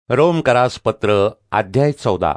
रोमकरास पत्र अध्याय 14.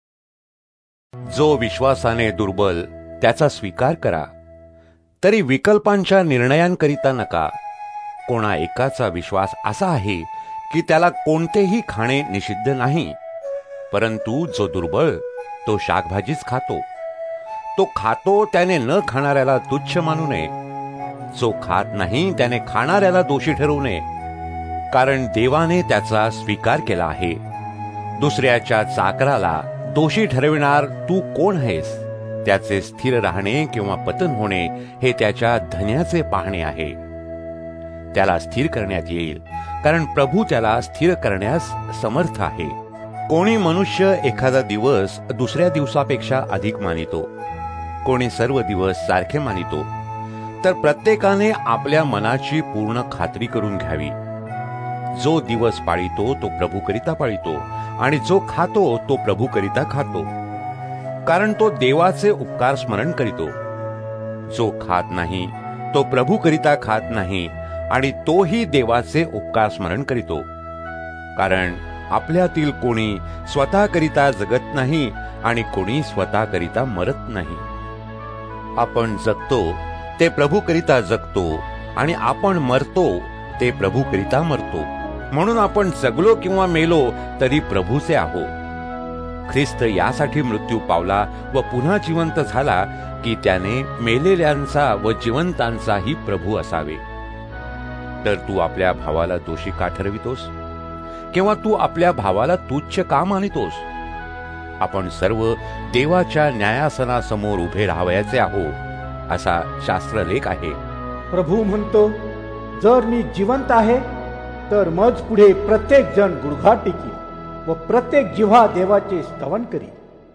जो विश्वासाने दुर्बल त्याचा स्वीकार करा, तरी विकल्पांच्या निर्णयांकरिता नका. कोणा एकाचा विश्वास असा आहे की त्याला कोणतेही खाणे निषिद्ध नाही, परंतु जो दुर्बळ तो शाकभाजीच खातो. तो खातो त्याने न खाणाऱ्याला तुच्छ मानू नये. जो खात नाही त्याने खाणाऱ्याला दोषी ठरवू नये, कारण देवाने त्याचा स्वीकार केला आहे. दुसऱ्याच्या चाकराला दोषी ठरविणार तू कोण आहेस? त्याचे स्थिर राहणे किंवा पतन होणे हे त्याच्या धन्याचे पाहणे आहे. त्याला स्थिर करण्यात येईल, कारण प्रभू त्याला स्थिर करण्यास समर्थ आहे. कोणी मनुष्य एखादा दिवस दुसऱ्या दिवसापेक्षा अधिक मानितो, कोणी सर्व दिवस सारखे मानितो. तर प्रत्येकाने आपल्या मनाची पूर्ण खात्री करून घ्यावी. जो दिवस पाळितो तो प्रभूकरिता पाळितो, आणि जो खातो तो प्रभूकरिता खातो, कारण तो देवाचे उपकार स्मरण करीतो. जो खात नाही तो प्रभूकरिता खात नाही, आणि तोही देवाचे उपकार स्मरण करीतो. कारण आपल्यातील कोणी स्वतःकरिता जगत नाही आणि कोणी स्वतःकरिता मरत नाही. आपण जगतो ते प्रभूकरिता जगतो, आणि आपण मरतो ते प्रभूकरिता मरतो. म्हणून आपण जगलो किंवा मेलो तरी प्रभूचे आहो. ख्रिस्त यासाठी मृत्यू पावला व पुन्हा जिवंत झाला की त्याने मेलेल्यांचा व जिवंतांचाही प्रभू असावे. तर तू आपल्या भावाला दोषी का ठरवितोस? किंवा तू आपल्या भावाला तुच्छ का मानितोस? आपण सर्व देवाच्या न्यायासनासमोर उभे राहावयाचे आहो, असा शास्त्रलेख आहे. प्रभू म्हणतो, जर मी जिवंत आहे तर मज पुढे प्रत्येक जण गुडघा टेकील व प्रत्येक जिव्हा देवाचे स्तवन करील.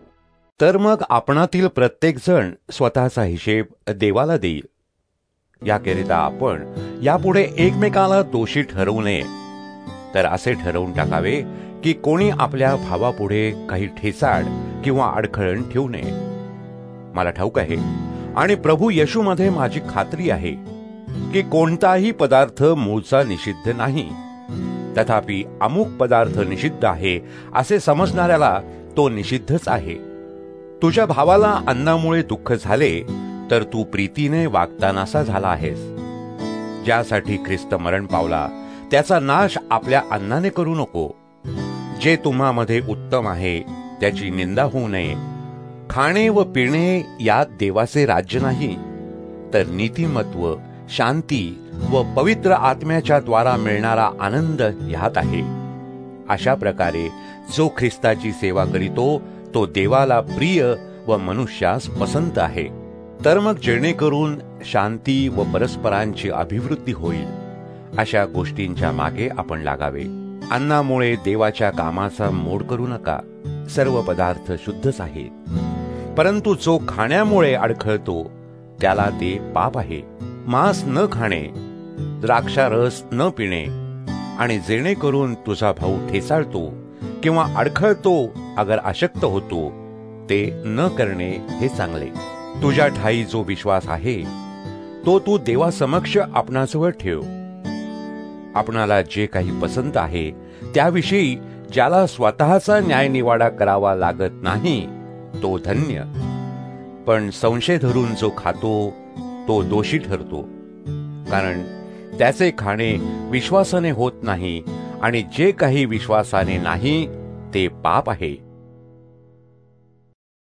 तर मग आपणातील प्रत्येक जण स्वतःचा हिशेब देवाला देईल. याकरिता आपण यापुढे एकमेकाला दोषी ठरवू नये, तर असे ठरवून टाकावे की कोणी आपल्या भावापुढे काही ठेचाड किंवा अडखळण ठेवू नये. मला ठाऊक आहे आणि प्रभू येशूमध्ये माझी खात्री आहे की कोणताही पदार्थ मूळचा निषिद्ध नाही, तथापि अमुक पदार्थ निषिद्ध आहे असे समजणाऱ्याला तो निषिद्धच आहे. तुझ्या भावाला अन्नामुळे दुःख झाले तर तू प्रीतीने वागतानासा झाला आहेस. ज्यासाठी ख्रिस्त मरण पावला त्याचा नाश आपल्या अन्नाने करू नको. जे तुम्हामध्ये उत्तम आहे त्याची निंदा होऊ नये. खाणे व पिणे यात देवाचे राज्य नाही, तर नीतिमत्व, शांती व पवित्र आत्म्याच्या द्वारा मिळणारा आनंद ह्यात आहे. अशा प्रकारे जो ख्रिस्ताची सेवा करीतो तो देवाला प्रिय व मनुष्यास पसंत आहे. तर मग जेणेकरून शांती व परस्परांची अभिवृद्धी होईल, अशा गोष्टींच्या मागे आपण लागावे. अन्नामुळे देवाच्या कामाचा मोड करू नका. सर्व पदार्थ शुद्धच आहेत, परंतु जो खाण्यामुळे अडखळतो त्याला ते पाप आहे. मांस न खाणे, द्राक्षारस न पिणे, आणि जेणेकरून तुझा भाऊ ठेचाळतो किंवा अडखळतो अगर अशक्त होतो ते न करणे हे चांगले. तुझ्या ठाई जो विश्वास आहे तो तू देवासमक्ष आपणाजवळ ठेव. आपणाला जे काही पसंत आहे त्याविषयी ज्याला स्वतःचा न्यायनिवाडा करावा लागत नाही तो धन्य. पण संशय धरून जो खातो तो दोषी ठरतो, कारण त्याचे खाणे विश्वासाने होत नाही, आणि जे काही विश्वासाने नाही ते पाप आहे.